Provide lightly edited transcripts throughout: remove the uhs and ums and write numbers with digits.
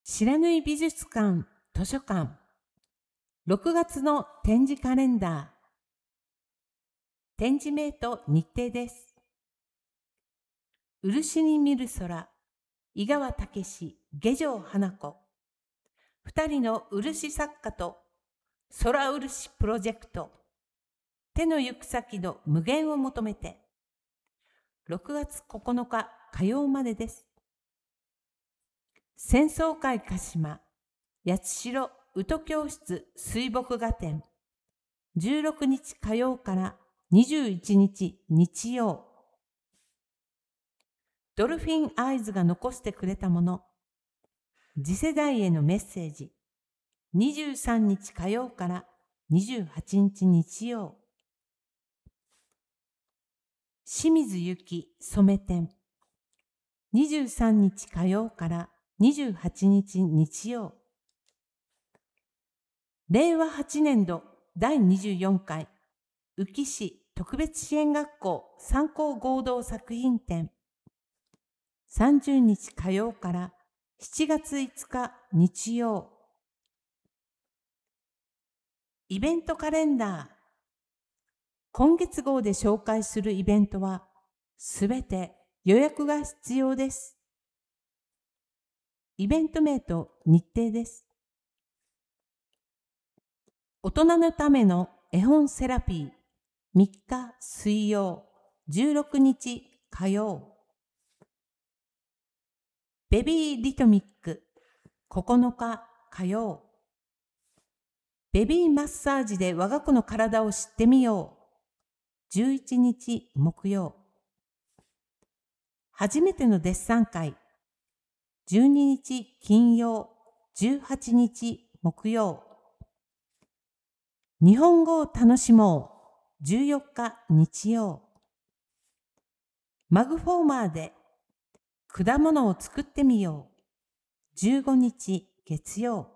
知らぬい美術館図書館6月の展示カレンダー。展示名と日程です。漆に見る空、井川武史、下條花子。二人の漆作家と空漆プロジェクト。手の行く先の無限を求めて。6月9日火曜までです。戦争会鹿島、八代宇土教室水墨画展。16日火曜から21日日曜。ドルフィンアイズが残してくれたもの。次世代へのメッセージ。23日火曜から28日日曜。清水由紀染め展。23日火曜から28日日曜。令和8年度第24回宇城市特別支援学校参考合同作品展。30日火曜から7月5日日曜。イベントカレンダー。今月号で紹介するイベントはすべて予約が必要です。イベント名と日程です。大人のための絵本セラピー。3日水曜、16日火曜。ベビーリトミック。9日火曜。ベビーマッサージで我が子の体を知ってみよう。11日木曜。初めてのデッサン会。12日金曜、18日木曜。日本語を楽しもう。14日日曜。マグフォーマーで果物を作ってみよう。15日月曜。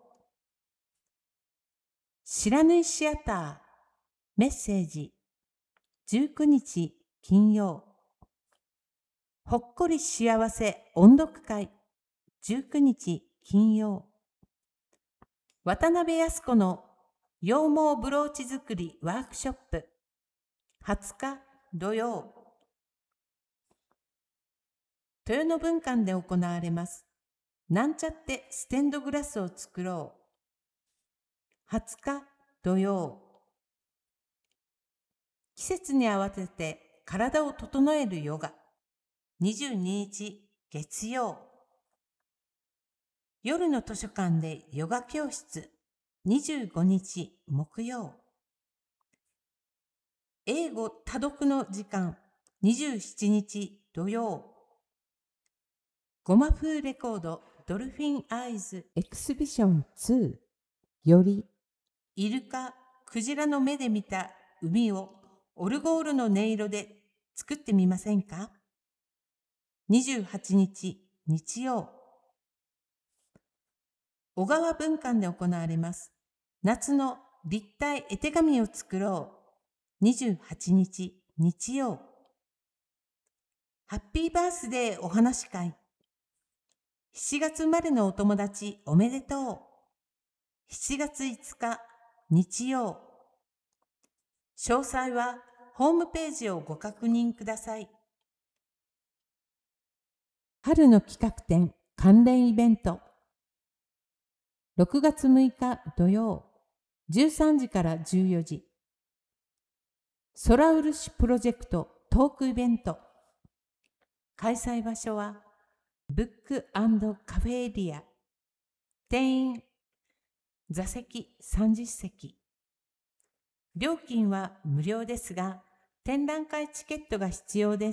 知らぬいシアター。メッセージ。19日金曜。ほっこり幸せ音読会。19日金曜。渡辺康子の羊毛ブローチ作りワークショップ。20日土曜。豊野文館で行われます。なんちゃってステンドグラスを作ろう。20日土曜。季節に合わせて体を整えるヨガ。22日月曜。夜の図書館でヨガ教室。25日木曜。英語多読の時間。27日土曜。ゴマ風レコードドルフィンアイズエクスビション2よりイルカ、クジラの目で見た海をオルゴールの音色で作ってみませんか。28日日曜。小川文館で行われます夏の立体絵手紙を作ろう。28日日曜。ハッピーバースデーお話会。7月生まれのお友達おめでとう。7月5日日曜。詳細はホームページをご確認ください。春の企画展関連イベント。6月6日土曜、13時から14時。空漆プロジェクトトークイベント。開催場所はブック&カフェエリア。定員座席30席。料金は無料ですが、展覧会チケットが必要です。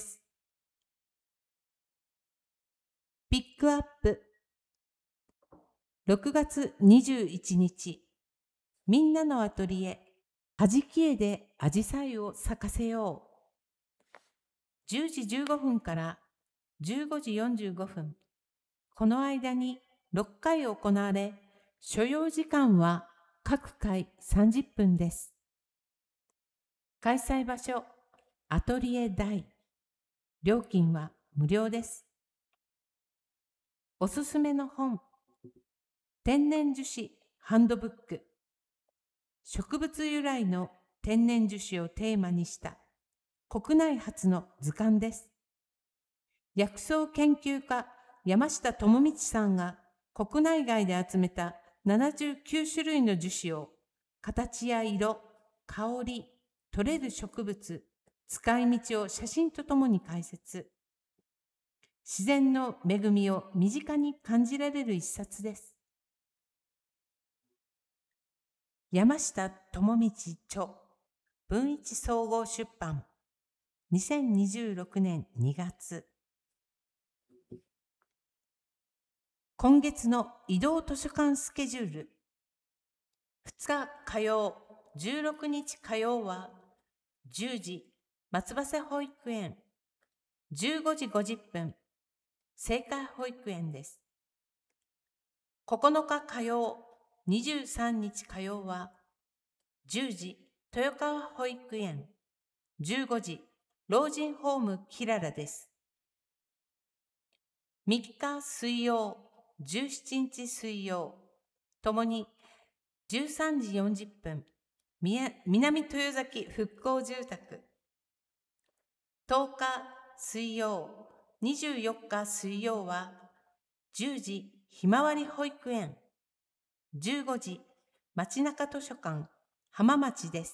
ピックアップ。6月21日、みんなのアトリエ、はじき絵でアジサイを咲かせよう。10時15分から15時45分。この間に6回行われ、所要時間は各回30分です。開催場所、アトリエ大。料金は無料です。おすすめの本。 天然樹脂ハンドブック、植物由来の天然樹脂をテーマにした国内初の図鑑です。薬草研究家山下智道さんが国内外で集めた79種類の樹脂を形や色、香り、取れる植物、使い道を写真とともに解説。自然の恵みを身近に感じられる一冊です。山下智道著、文一総合出版、2026年2月。今月の移動図書館スケジュール。2日火曜、16日火曜は10時、松葉瀬保育園、15時50分、正解保育園です。9日火曜、23日火曜は10時、豊川保育園、15時、老人ホームキララです。3日水曜、17日水曜、ともに13時40分、南豊崎復興住宅。10日水曜、24日水曜は10時、ひまわり保育園、15時、町中図書館、浜町です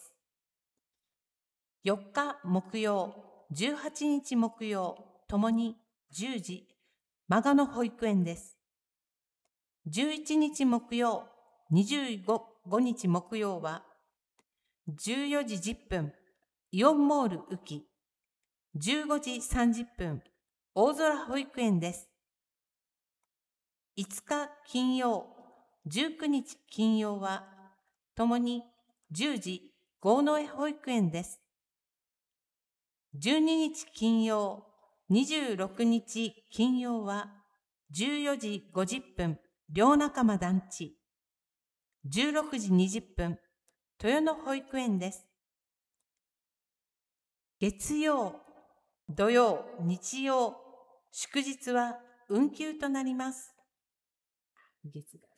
。4日木曜、18日木曜、ともに10時、孫野保育園です。11日木曜、25日木曜は14時10分、イオンモール宇城、15時30分、大空保育園です。5日金曜、19日金曜はともに10時、郷の江保育園です。12日金曜、26日金曜は14時50分、両仲間団地。16時20分、豊野保育園です。月曜、土曜、日曜、祝日は運休となります。月が